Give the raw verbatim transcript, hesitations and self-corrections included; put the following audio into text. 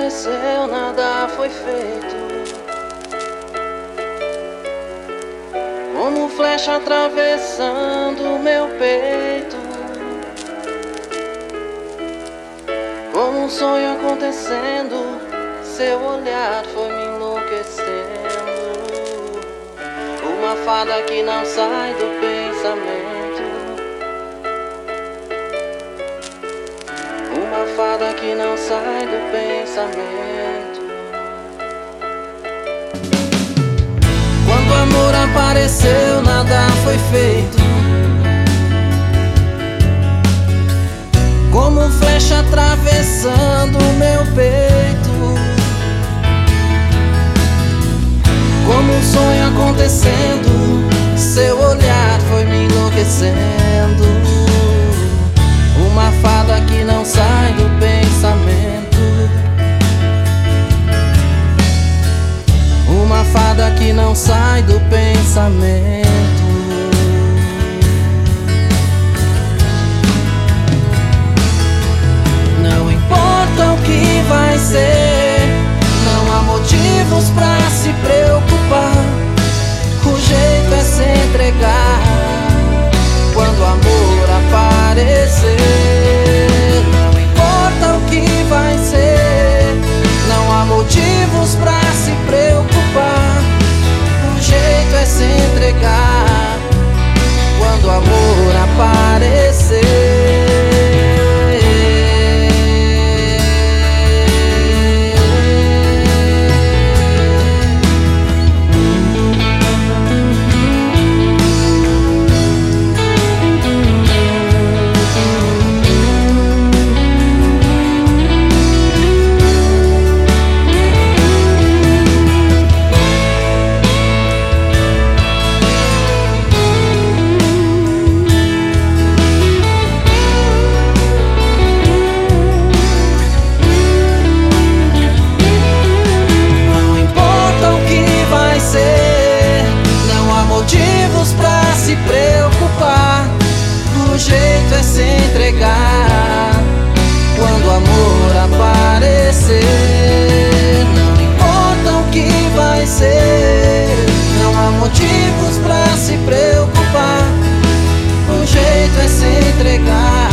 apareceu, nada foi feito. Como flecha atravessando meu peito, como um sonho acontecendo, seu olhar foi me enlouquecendo. Uma fada que não sai do pensamento, uma fada que não sai do pensamento. Quando o amor apareceu, nada foi feito. Como flecha atravessando meu peito, como um sonho acontecendo, seu olhar foi me enlouquecendo. Uma fada que não sai do pensamento, uma fada que não sai do pensamento. Não importa o que vai ser, não há motivos pra se preocupar. O jeito é se entregar quando o amor aparecer. Não importa o que vai ser, não há motivos pra se preocupar. O jeito é se entregar quando o amor aparecer. O jeito é se entregar quando o amor aparecer. Não importa o que vai ser, não há motivos pra se preocupar. O jeito é se entregar